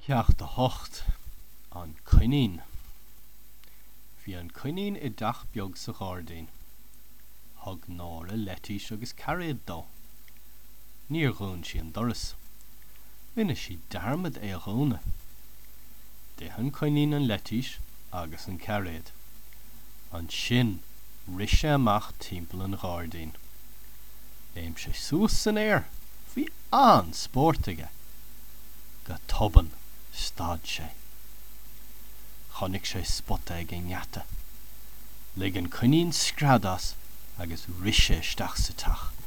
Ceach de hocht an cuinín. Bhí an cuinín I dach beag sa ghordaín. Thug nára leitís agus cariad dó. Níor dhún sí an doras. Rinne sí darmad é a dhóna. Déhan cuinín an leitís agus an cariad. An sin rise amach timpeall an ghordaín. Éim sé suas san air. Bhí an spórtaige. Go toban stad sé. Chonig sé spotta ag an ngata. Lig an cuinín scradas agus rise isteach sa tach.